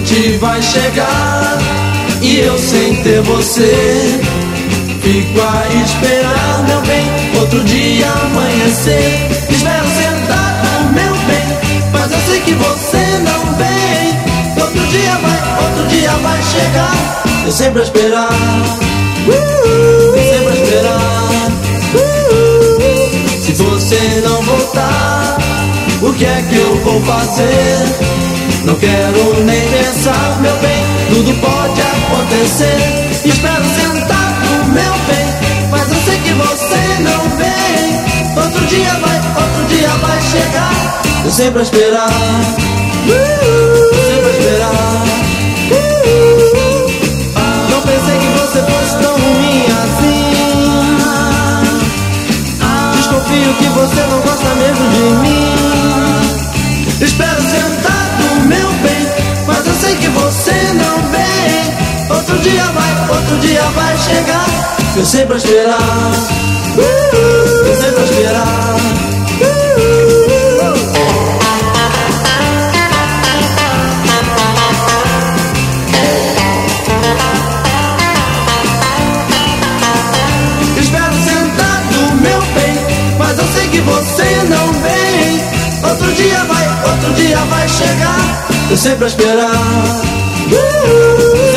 noite vai chegar e eu sem ter você fico a esperar, meu bem, outro dia amanhecer. Espero sentado, meu bem, mas eu sei que você não vem. Outro dia vai chegar, eu sempre a esperar, sempre a esperar. Se você não voltar, o que é que eu vou fazer? Não quero nem pensar, meu bem, tudo pode acontecer. Espero sentado, meu bem, mas eu sei que você não vem. Outro dia vai chegar, eu sempre a esperar, sempre a esperar. Não pensei que você fosse tão ruim assim. Desconfio que você não gosta mesmo de mim. Espero sentado, meu bem, mas eu sei que você não vem. Outro dia vai chegar, eu sempre a esperar, eu sempre a esperar. Espero sentado, meu bem, mas eu sei que você não vem. Outro dia vai chegar, eu sempre a esperar.